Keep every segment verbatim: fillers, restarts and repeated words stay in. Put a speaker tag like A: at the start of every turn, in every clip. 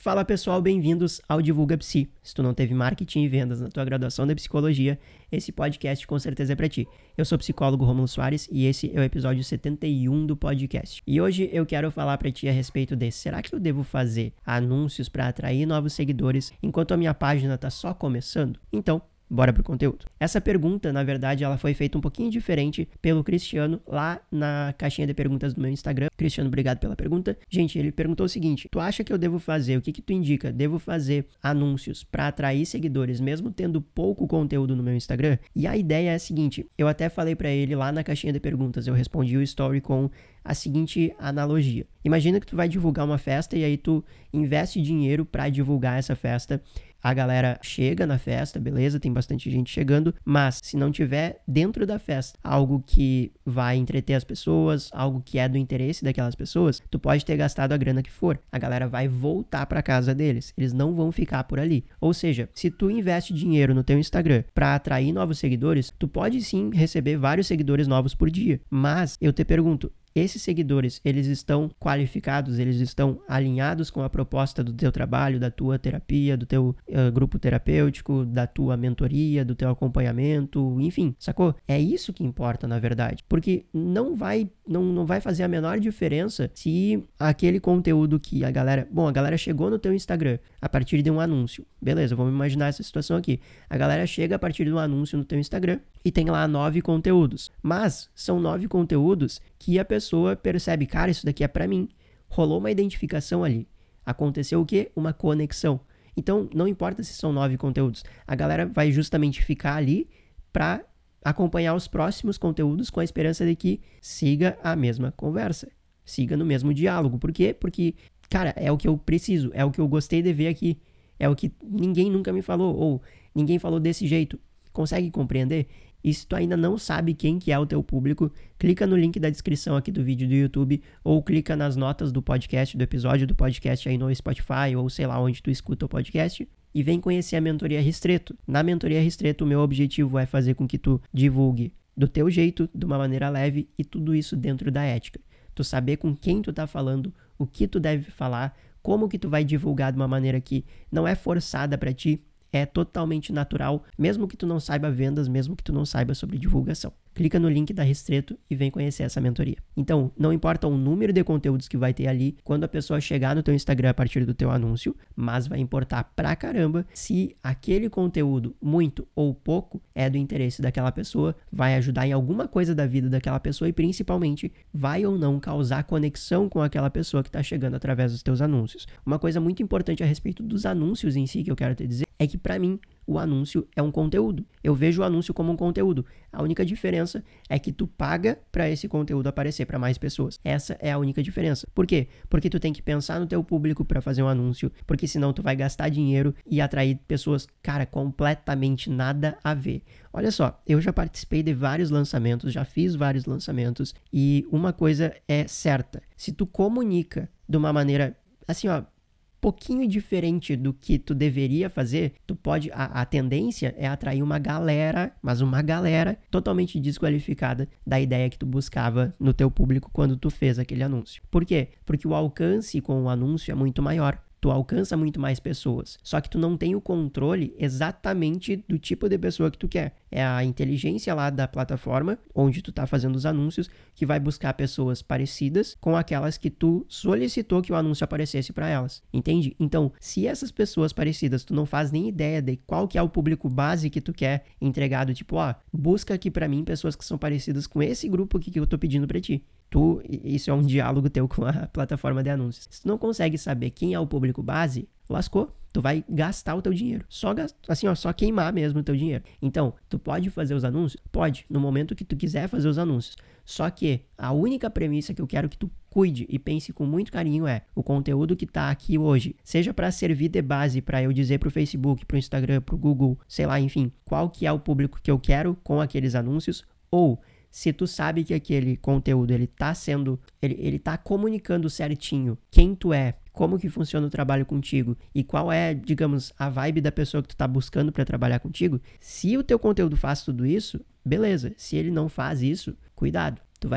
A: Fala pessoal, bem-vindos ao Divulga Psi. Se tu não teve marketing e vendas na tua graduação de psicologia, esse podcast com certeza é pra ti. Eu sou o psicólogo Rômulo Soares e esse é o episódio setenta e um do podcast. E hoje eu quero falar pra ti a respeito de será que eu devo fazer anúncios pra atrair novos seguidores enquanto a minha página tá só começando? Então, bora pro conteúdo. Essa pergunta, na verdade, ela foi feita um pouquinho diferente pelo Cristiano lá na caixinha de perguntas do meu Instagram. Cristiano, obrigado pela pergunta. Gente, ele perguntou o seguinte: tu acha que eu devo fazer, o que que tu indica? Devo fazer anúncios para atrair seguidores, mesmo tendo pouco conteúdo no meu Instagram? E a ideia é a seguinte, eu até falei para ele lá na caixinha de perguntas, eu respondi o story com a seguinte analogia. Imagina que tu vai divulgar uma festa e aí tu investe dinheiro para divulgar essa festa. A galera chega na festa, beleza, tem bastante gente chegando, mas se não tiver dentro da festa algo que vai entreter as pessoas, algo que é do interesse daquelas pessoas, tu pode ter gastado a grana que for. A galera vai voltar para casa deles, eles não vão ficar por ali. Ou seja, se tu investe dinheiro no teu Instagram para atrair novos seguidores, tu pode sim receber vários seguidores novos por dia, mas eu te pergunto, esses seguidores, eles estão qualificados, eles estão alinhados com a proposta do teu trabalho, da tua terapia, do teu uh, grupo terapêutico, da tua mentoria, do teu acompanhamento, enfim, sacou? É isso que importa, na verdade, porque não vai, não, não vai fazer a menor diferença se aquele conteúdo que a galera... Bom, a galera chegou no teu Instagram a partir de um anúncio. Beleza, vamos imaginar essa situação aqui. A galera chega a partir de um anúncio no teu Instagram e tem lá nove conteúdos, mas são nove conteúdos que a pessoa percebe, cara, isso daqui é pra mim. Rolou uma identificação ali. Aconteceu o quê? Uma conexão. Então, não importa se são nove conteúdos. A galera vai justamente ficar ali pra acompanhar os próximos conteúdos com a esperança de que siga a mesma conversa. Siga no mesmo diálogo. Por quê? Porque, cara, é o que eu preciso. É o que eu gostei de ver aqui. É o que ninguém nunca me falou. Ou ninguém falou desse jeito. Consegue compreender? E se tu ainda não sabe quem que é o teu público, clica no link da descrição aqui do vídeo do YouTube ou clica nas notas do podcast, do episódio do podcast aí no Spotify ou sei lá onde tu escuta o podcast e vem conhecer a mentoria Ristreto. Na mentoria Ristreto, o meu objetivo é fazer com que tu divulgue do teu jeito, de uma maneira leve e tudo isso dentro da ética. Tu saber com quem tu tá falando, o que tu deve falar, como que tu vai divulgar de uma maneira que não é forçada pra ti, é totalmente natural, mesmo que tu não saiba vendas, mesmo que tu não saiba sobre divulgação. Clica no link da Ristreto e vem conhecer essa mentoria. Então, não importa o número de conteúdos que vai ter ali quando a pessoa chegar no teu Instagram a partir do teu anúncio, mas vai importar pra caramba se aquele conteúdo, muito ou pouco, é do interesse daquela pessoa, vai ajudar em alguma coisa da vida daquela pessoa e principalmente vai ou não causar conexão com aquela pessoa que tá chegando através dos teus anúncios. Uma coisa muito importante a respeito dos anúncios em si que eu quero te dizer é que pra mim o anúncio é um conteúdo. Eu vejo o anúncio como um conteúdo. A única diferença é que tu paga para esse conteúdo aparecer para mais pessoas. Essa é a única diferença. Por quê? Porque tu tem que pensar no teu público para fazer um anúncio, porque senão tu vai gastar dinheiro e atrair pessoas, cara, completamente nada a ver. Olha só, eu já participei de vários lançamentos, já fiz vários lançamentos e uma coisa é certa. Se tu comunica de uma maneira, assim, ó, pouquinho diferente do que tu deveria fazer, tu pode, a, a tendência é atrair uma galera, mas uma galera totalmente desqualificada da ideia que tu buscava no teu público quando tu fez aquele anúncio. Por quê? Porque o alcance com o anúncio é muito maior. Tu alcança muito mais pessoas, só que tu não tem o controle exatamente do tipo de pessoa que tu quer. É a inteligência lá da plataforma, onde tu tá fazendo os anúncios, que vai buscar pessoas parecidas com aquelas que tu solicitou que o anúncio aparecesse para elas, entende? Então, se essas pessoas parecidas, tu não faz nem ideia de qual que é o público base que tu quer entregado, tipo, ó, busca aqui para mim pessoas que são parecidas com esse grupo aqui que eu tô pedindo para ti. Tu, isso é um diálogo teu com a plataforma de anúncios. Se tu não consegue saber quem é o público base, lascou. Tu vai gastar o teu dinheiro. Só gastar, assim, ó, só queimar mesmo o teu dinheiro. Então, tu pode fazer os anúncios? Pode, no momento que tu quiser fazer os anúncios. Só que a única premissa que eu quero que tu cuide e pense com muito carinho é o conteúdo que tá aqui hoje, seja para servir de base para eu dizer pro Facebook, pro Instagram, pro Google, sei lá, enfim, qual que é o público que eu quero com aqueles anúncios, ou se tu sabe que aquele conteúdo, ele tá sendo, ele, ele tá comunicando certinho quem tu é, como que funciona o trabalho contigo e qual é, digamos, a vibe da pessoa que tu tá buscando para trabalhar contigo, se o teu conteúdo faz tudo isso, beleza. Se ele não faz isso, cuidado. Tu vai estar tá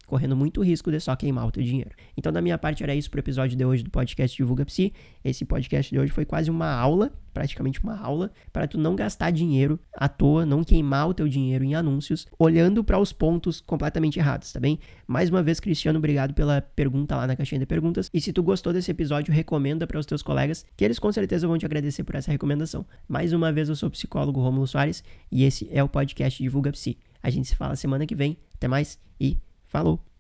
A: correndo muito risco de só queimar o teu dinheiro. Então, da minha parte, era isso pro episódio de hoje do podcast Divulga Psi. Esse podcast de hoje foi quase uma aula, praticamente uma aula, para tu não gastar dinheiro à toa, não queimar o teu dinheiro em anúncios, olhando para os pontos completamente errados, tá bem? Mais uma vez, Cristiano, obrigado pela pergunta lá na caixinha de perguntas. E se tu gostou desse episódio, recomenda para os teus colegas, que eles com certeza vão te agradecer por essa recomendação. Mais uma vez, eu sou o psicólogo Rômulo Soares e esse é o podcast Divulga Psi. A gente se fala semana que vem. Até mais e falou!